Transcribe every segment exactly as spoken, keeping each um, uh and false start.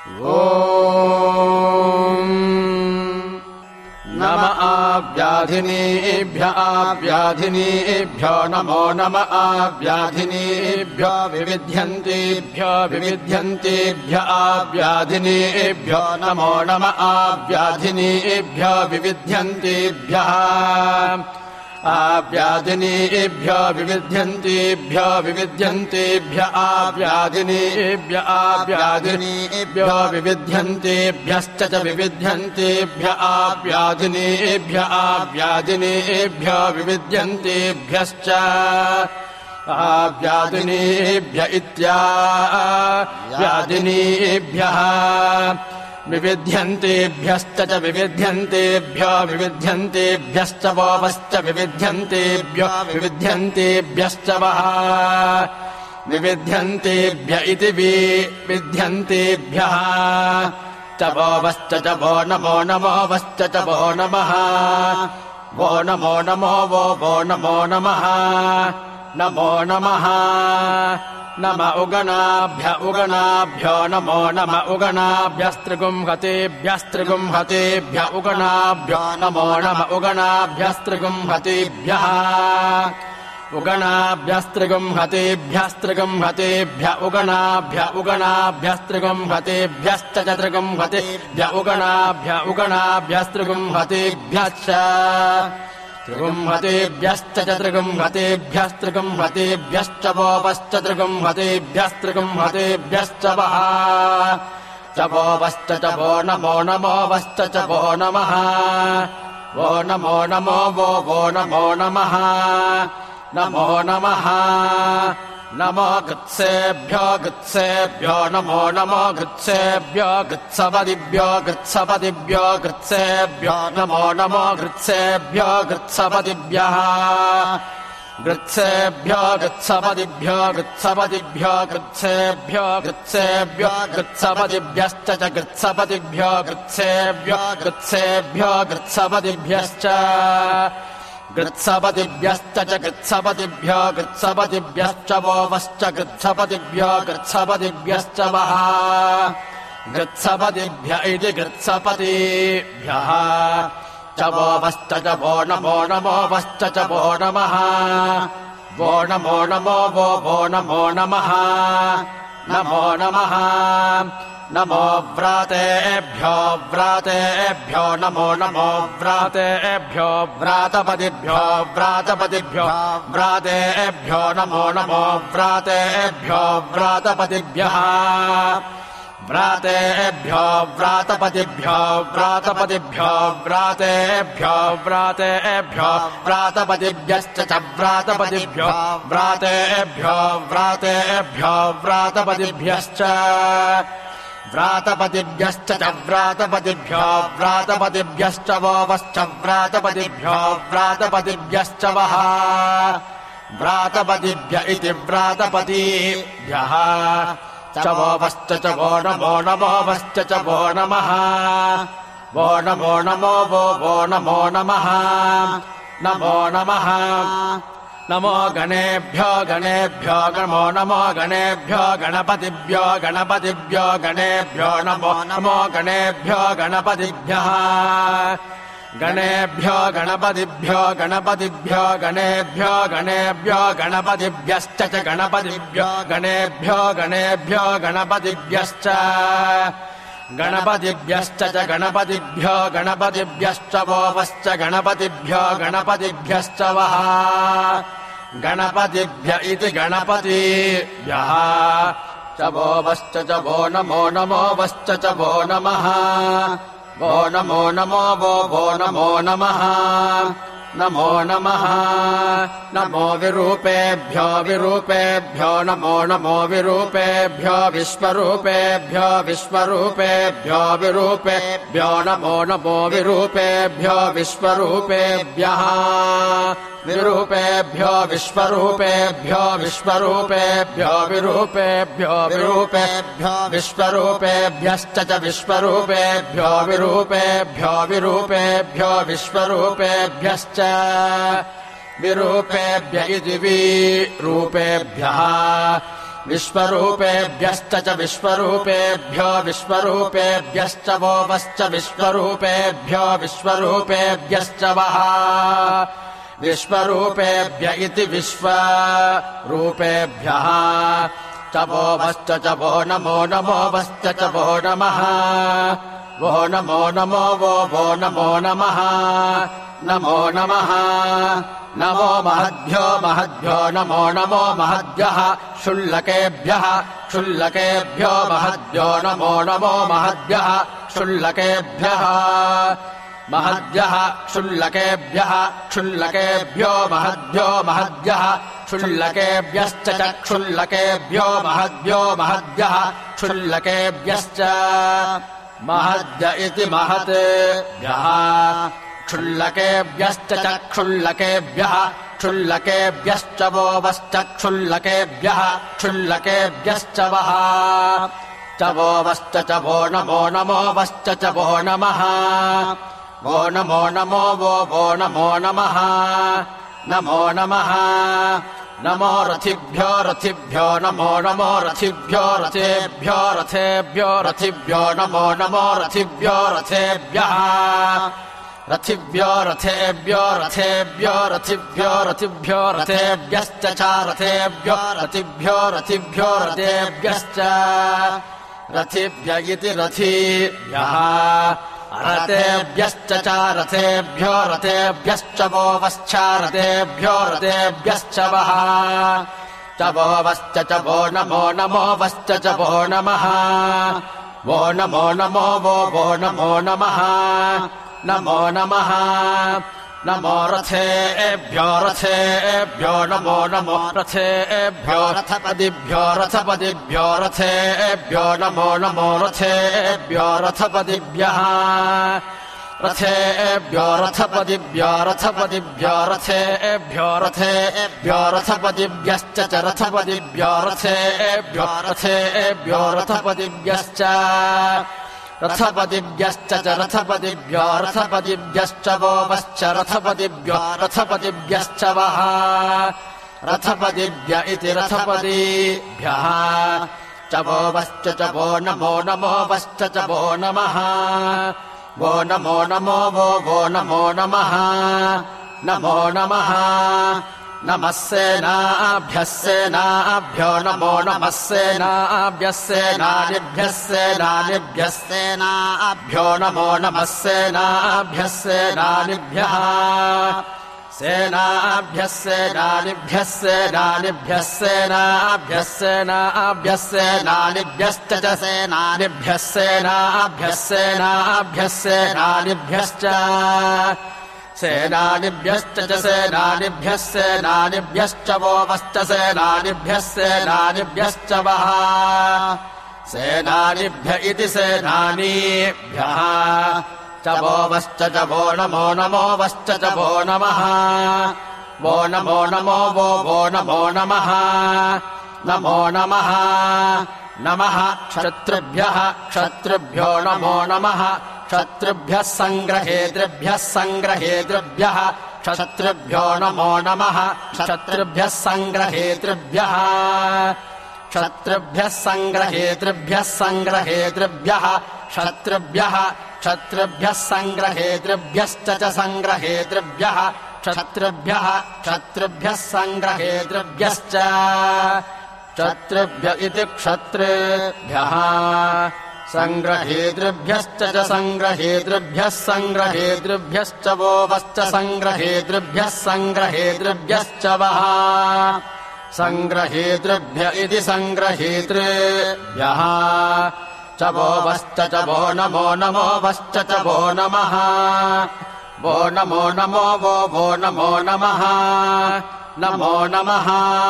ॐ नम आव्याधिनीभ्य आव्याधिनीभ्यो नमो नम आव्याधिनीभ्यो विविध्यन्तेभ्यो विविध्यन्तेभ्य आव्याधिनीभ्यो नमो नम आव्याधिनीभ्यो विविध्यन्तेभ्यः आव्याधिनीभ्यो विविध्यन्तेभ्यो विविध्यन्तेभ्य आव्याधिनीभ्य आव्याधिनीभ्यो विविध्यन्तेभ्यश्च च विविध्यन्तेभ्य आव्याधिनीभ्य आव्याधिनीभ्यो विविध्यन्तेभ्यश्च आव्याधिनीभ्य इत्याव्याधिनीभ्यः विविध्यन्तेभ्यश्च च विविध्यन्तेभ्यो विविध्यन्तेभ्यश्च वोवश्च विविध्यन्तेभ्यो विविध्यन्तेभ्यश्च वः विविध्यन्तेभ्य इति विविध्यन्तेभ्यः च वोवश्च च वो नमो नमोवश्च च वो नमः वो नमो नमो वो वो नमो नमः नमो नमः नम उगणाभ्य उगणाभ्यो नमो नम उगणाभ्यस्त्रिगुंहतेभ्यस्त्रिगुंहतेभ्य उगणाभ्यो नमो नम उगणाभ्यस्त्रिगुंहतेभ्यः उगणाभ्यस्त्रिगुंहतेभ्यस्त्रिगुंहतेभ्य उगणाभ्य उगणाभ्यस्त्रिगुंहतेभ्यश्च च त्रिगुंहतेभ्य उगणाभ्य उगणाभ्यस्त्रिगुंहतेभ्यश्च त्रिगुंहतेभ्यश्च च त्रिगुंहतेभ्यस्त्रिगुंहतेभ्यश्च वोवश्च त्रिगुंहतेभ्यस्त्रिगुंहतेभ्यश्च वः च वोवश्च च वो नमो नमोवश्च च वो नमः वो नमो नमो वो वो नमो नमः नमो नमः नमो गृत्सेभ्यो गृत्सेभ्यो नमो नमो गृत्सेभ्यो गृत्सपदिभ्यो गृत्सपदिभ्यो गृत्सेभ्यो नमो नमो गृत्सेभ्यो गृत्सपदिभ्यः गृत्सेभ्यो गृत्सपदिभ्यो गृत्सपदिभ्यो गृत्सेभ्यो गृत्सेभ्यो गृत्सपदिभ्यश्च च गृत्सपदिभ्यो गृत्सेभ्यो गृत्सेभ्यो गृत्सपदिभ्यश्च गृत्सपदिभ्यश्च च गृत्सपदिभ्यो गृत्सपदिभ्यश्च वोवश्च गृत्सपदिभ्यो गृत्सपदिभ्यश्च वः गृत्सपदिभ्य इति गृत्सपदिभ्यः च वोवश्च च वो नमो नमोवश्च च वो नमः वो नमो नमो वो वो नमो नमः नमो नमः नमो व्रातेभ्यो व्रातेभ्यो नमो नमो व्रातेभ्यो व्रातपदिभ्यो व्रातपदिभ्यो व्रातेभ्यो नमो नमो व्रातेभ्यो व्रातपदिभ्यः व्रातेभ्यो व्रातपदिभ्यो व्रातपदिभ्यो व्रातेभ्यो व्रातेभ्यो व्रातपदिभ्यश्च च व्रातपदिभ्यो व्रातेभ्यो व्रातेभ्यो व्रातपदिभ्यश्च व्रातपदिभ्यश्च च व्रातपदिभ्यो व्रातपदिभ्यश्च वोवश्च व्रातपदिभ्यो व्रातपदिभ्यश्च वः व्रातपदिभ्य इति व्रातपदिभ्यः च वोवश्च च वो नमो नमोवश्च च वो नमः वो नमो नमो वो वो नमो नमः नमो नमः नमो गणेभ्यो गणेभ्यो नमो नमो गणेभ्यो गणपतिभ्यो गणपतिभ्यो गणेभ्यो नमो नमो गणेभ्यो गणपतिभ्यः गणेभ्यो गणपतिभ्यो गणपतिभ्यो गणेभ्यो गणेभ्यो गणपतिभ्यश्च च गणपतिभ्यो गणेभ्यो गणेभ्यो गणपतिभ्यश्च गणपतिभ्यश्च च गणपतिभ्यो गणपतिभ्यश्च वोवश्च गणपतिभ्यो गणपतिभ्यश्च वः गणपतिभ्य इति गणपतिभ्यः च वोवश्च च वो नमो नमोवश्च च वो नमः वो नमो नमो वो वो नमो नमः नमो नमः नमो विरूपेभ्यो विरूपेभ्यो नमो नमो विरूपेभ्यो विश्वरूपेभ्यो विश्वरूपेभ्यो विरूपेभ्यो नमो नमो विरूपेभ्यो विश्वरूपेभ्यः विरूपेभ्यो विश्वरूपेभ्यो विश्वरूपेभ्यो विरूपेभ्यो विरूपेभ्यो विश्वरूपेभ्यश्च च विश्वरूपेभ्यो विरूपेभ्यो विरूपेभ्यो विश्वरूपेभ्यश्च विरूपेभ्य इति विरूपेभ्यः विश्वरूपेभ्यश्च च विश्वरूपेभ्यो विश्वरूपेभ्यश्च वो वश्च विश्वरूपेभ्यो विश्वरूपेभ्यश्च वः विश्वरूपेभ्य इति विश्वरूपेभ्यः च वो वश्च च वो नमो नमो वश्च च वो नमः वो नमो नमो वो वो नमो नमः नमो नमः नमो महद्भ्यो महद्भ्यो नमो नमो महद्भ्यः क्षुल्लकेभ्यः क्षुल्लकेभ्यो महद्भ्यो नमो नमो महद्भ्यः क्षुल्लकेभ्यः महद्भ्यः क्षुल्लकेभ्यः क्षुल्लकेभ्यो महद्भ्यो महद्भ्यः क्षुल्लकेभ्यश्च च क्षुल्लकेभ्यो महद्भ्यो महद्भ्यः क्षुल्लकेभ्यश्च महद्भ्य इति महद्भ्यः क्षुल्लकेभ्यश्च च क्षुल्लकेभ्यः क्षुल्लकेभ्यश्च वो वश्च क्षुल्लकेभ्यः क्षुल्लकेभ्यश्च वः च वो वश्च च वो नमो नमो वश्च च वो नमः वो नमो नमो वो वो नमो नमः नमो नमः नमो रथिभ्यो रथिभ्यो नमो नमो रथिभ्यो रथेभ्यो रथेभ्यो रथिभ्यो नमो नमो रथिभ्यो रथेभ्यः रथिभ्यो रथेभ्यो रथेभ्यो रथिभ्यो रथिभ्यो रथेभ्यश्च च रथेभ्यो रथिभ्यो रथिभ्यो रथेभ्यश्च रथिभ्य इति रथिभ्यः रथेभ्यश्च च रथेभ्यो रथेभ्यश्च वो वश्च रथेभ्यो रथेभ्यश्च वः च वो वश्च च वो नमो नमो वश्च च वो नमः वो नमो नमो वो वो नमो नमः नमो नमः नमो रथेभ्यो रथेभ्यो नमो नमो रथेभ्यो रथपदिभ्यो रथपदिभ्यो रथेभ्यो नमो नमो रथेभ्यो रथपदिभ्यः रथेभ्यो रथपदिभ्यो रथपदिभ्यो रथेभ्यो रथेभ्यो रथपदिभ्यश्च च रथपदिभ्यो रथेभ्यो रथेभ्यो रथपदिभ्यश्च रथपदिभ्यश्च च रथपदिभ्यो रथपदिभ्यश्च वो वश्च रथपदिभ्यो रथपदिभ्यश्च वः रथपदिभ्य इति रथपदिभ्यः च वो वश्च च वो नमो नमो वश्च च वो नमः वो नमो नमो वो वो नमो नमः नमो नमः नमः सेनाभ्यः सेनाभ्यो नमो नमः सेनाभ्यः सेनानिभ्यः सेनानिभ्यः सेनाभ्यो नमो नमः सेनाभ्यः सेनानिभ्यः सेनाभ्यः सेनानिभ्यः सेनानिभ्यः सेनाभ्यः सेनाभ्यः सेनानिभ्यश्च च सेनानिभ्यः सेनाभ्यः सेनाभ्यः सेनानिभ्यश्च सेनानिभ्यश्च च सेनानिभ्यः सेनानिभ्यश्च वो वश्च सेनानिभ्यः सेनानिभ्यश्च वः सेनानिभ्य इति सेनानीभ्यः च वो वश्च च वो नमो नमो वश्च च वो नमः वो नमो नमो वो वो नमो नमः नमो नमः नमः क्षत्रिभ्यः क्षत्रिभ्यो नमो नमः क्षत्रिभ्यः सङ्ग्रहेतृभ्यः सङ्ग्रहेतृभ्यः क्षत्रिभ्यो नमो नमः क्षत्रिभ्यः सङ्ग्रहेतृभ्यः क्षत्रिभ्यः सङ्ग्रहेतृभ्यः सङ्ग्रहेतृभ्यः क्षत्रिभ्यः क्षत्रिभ्यः सङ्ग्रहेतृभ्यश्च च सङ्ग्रहेतृभ्यः क्षत्रिभ्यः क्षत्रिभ्यः सङ्ग्रहेतृभ्यश्च क्षत्रिभ्य इति क्षत्रिभ्यः सङ्ग्रहेतृभ्यश्च च सङ्ग्रहेतृभ्यः सङ्ग्रहेतृभ्यश्च वो वश्च सङ्ग्रहेतृभ्यः सङ्ग्रहेतृभ्यश्च वः सङ्ग्रहेतृभ्य इति सङ्ग्रहेतृभ्यः च वो वश्च च वो नमो नमो वश्च च वो नमः वो नमो नमो वो वो नमो नमः नमो नमः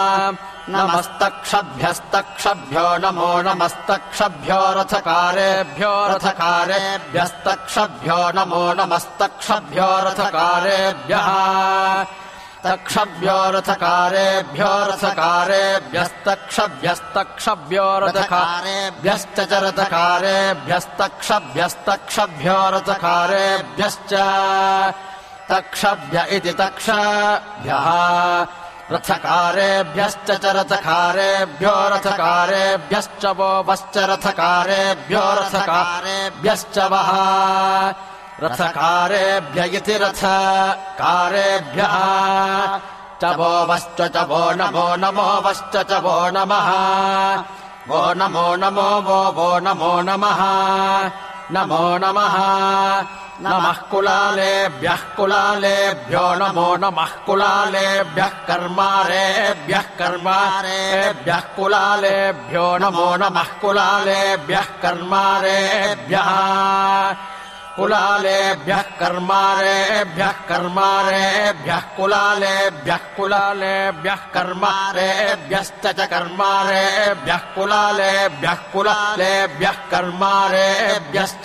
नमस्तक्षभ्यस्तक्षभ्यो नमो नमस्तक्षभ्यो रथकारेभ्यो रथकारेभ्यस्तक्षभ्यो नमो नमस्तक्षभ्यो रथकारेभ्यः तक्षभ्यो रथकारेभ्यो रथकारेभ्यस्तक्षभ्यस्तक्षभ्यो रथकारेभ्यश्च च रथकारेभ्यस्तक्षभ्यस्तक्षभ्यो रथकारेभ्यश्च तक्षभ्य इति तक्षभ्यः रथकारेभ्यश्च च रथकारेभ्यो रथकारेभ्यश्च वो वश्च रथकारेभ्यो रथकारेभ्यश्च वः रथकारेभ्य इति रथकारेभ्यः च वो वश्च च वो नमो नमो वश्च च वो नमः वो नमो नमो वो वो नमो नमः नमो नमः नमः कुलालेभ्यः कुलालेभ्यो नमो नमः कुलालेभ्यः कर्मारेभ्यः कर्मारेभ्यः कुलालेभ्यो नमो नमः कुलालेभ्यः कर्मारेभ्यः कुलालेभ्यः कर्मारेभ्यः कर्मारेभ्यः कुलालेभ्यः कुलालेभ्यः कर्मारेभ्यश्च च कर्मारेभ्यः कुलालेभ्यः कुलालेभ्यः कर्मारेभ्यश्च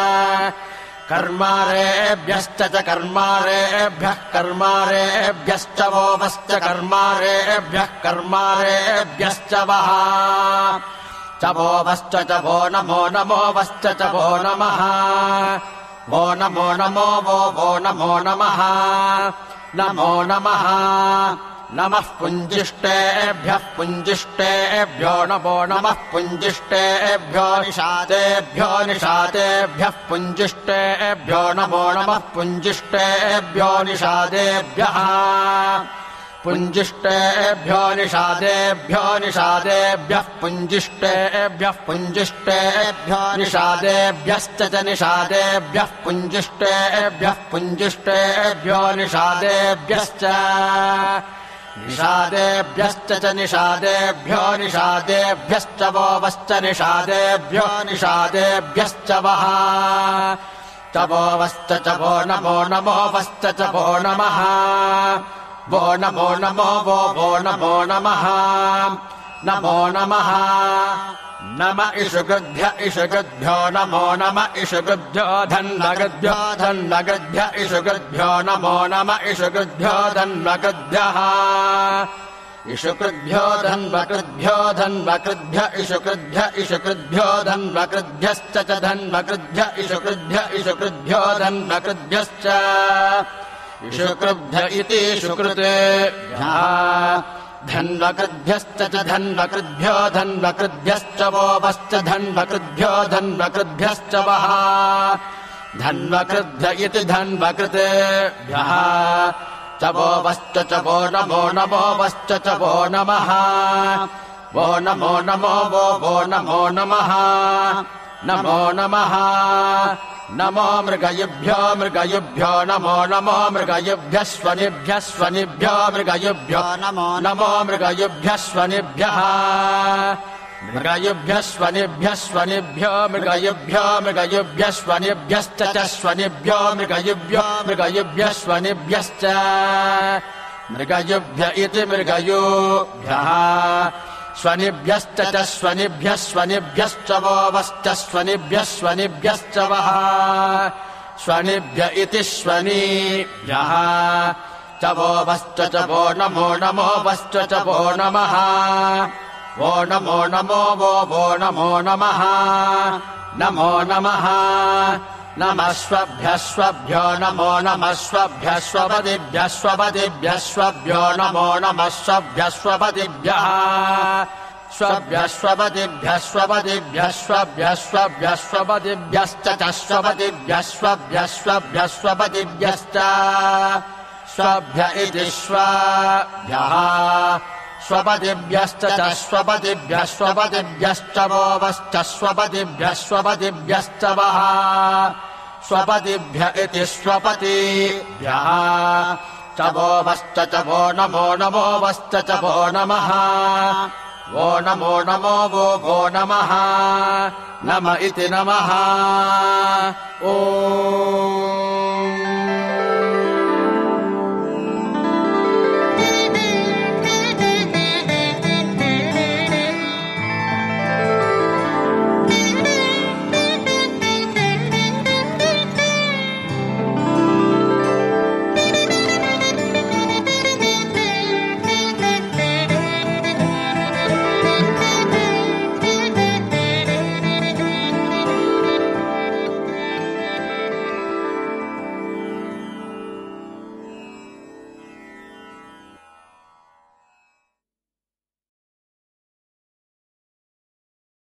कर्मारेभ्यश्च च कर्मारेभ्यः कर्मारेभ्यश्च वो वश्च कर्मारेभ्यः कर्मारेभ्यश्च वः च वो वश्च च वो नमो नमो वश्च च वो नमः वो नमो नमो वो वो नमो नमः नमो नमः नमः पुञ्जिष्टेभ्यः पुञ्जिष्टेभ्यो नमो नमः पुञ्जिष्टेभ्यो निषादेभ्यो निषादेभ्यः पुञ्जिष्टेभ्यो नमो नमः पुञ्जिष्टेभ्यो निषादेभ्यः पुञ्जिष्टेभ्यो निषादेभ्यो निषादेभ्यः पुञ्जिष्टेभ्यः पुञ्जिष्टेभ्यो निषादेभ्यश्च च निषादेभ्यः पुञ्जिष्टेभ्यः पुञ्जिष्टेभ्यो निषादेभ्यश्च निषादेभ्यश्च च निषादेभ्यो निषादेभ्यश्च वो वश्च निषादेभ्यो निषादेभ्यश्च वः च वो वश्च च वो नमो नमो वश्च च वो नमः वो नमो नमो वो वो नमो नमः नमो नमः नम इषुकृभ्य इषुकृभ्यो नमो नम इषुकृभ्यो धन्वकृभ्यो धन्वकृभ्य इषुकृभ्यो नमो नम इषुकृभ्यो धन्वकृभ्यः इषुकृभ्यो धन्वकृभ्यो धन्वकृभ्य इषुकृभ्य इषुकृभ्यो धन्वकृभ्यश्च च धन्वकृभ्य इषुकृभ्य इषुकृभ्यो धन्वकृभ्यश्च इषुकृभ्य इति शुकृतेभ्यः धन्वकृभ्यश्च च धन्वकृभ्यो धन्वकृभ्यश्च वो वश्च धन्वकृभ्यो धन्वकृभ्यश्च वः धन्वकृभ्य इति धन्वकृतेभ्यः च वो वश्च च वो नमो नमो वश्च च वो नमः वो नमो नमो वो वो नमो नमः नमो नमः नमो मृगयुभ्यो मृगयुभ्यो नमो नमो मृगयुभ्यः स्वनिभ्यः स्वनिभ्यो मृगयुभ्यो नमो नमो मृगयुभ्यः स्वनिभ्यः मृगयुभ्यः स्वनिभ्यः स्वनिभ्यो मृगयुभ्यो मृगयुभ्यः स्वनिभ्यश्च च स्वनिभ्यो मृगयुभ्यो मृगयुभ्यः स्वनिभ्यश्च मृगयुभ्य इति मृगयुभ्यः स्वनिभ्यश्च च स्वनिभ्यः स्वनिभ्यश्च वो वश्च स्वनिभ्यः स्वनिभ्यश्च वः स्वनिभ्य इति स्वनिभ्यः च वो वश्च च वो नमो नमो वश्च च वो नमः वो नमो नमो वो वो नमो नमः नमो नमः नमः स्वभ्यः स्वभ्यो नमो नमः स्वभ्यः स्वपदिभ्यः स्वपदिभ्यः स्वभ्यो नमो नमः स्वभ्यः स्वपदिभ्यः स्वभ्यः स्वपदिभ्यः स्वपदिभ्यः स्वभ्यः स्वभ्यः स्वपदिभ्यश्च च स्वपदिभ्यः स्वभ्यः स्वभ्यः स्वपदिभ्यश्च स्वभ्य इति स्वभ्यः स्वपदिभ्यश्च च स्वपदिभ्यः स्वपदिभ्यश्च वो वश्च स्वपदिभ्यः स्वपदिभ्यश्च वः स्वपदिभ्य इति स्वपतिभ्यः च वो वश्च च वो नमो नमो वश्च च वो नमः वो नमो नमो वो वो नमः नम इति नमः ओ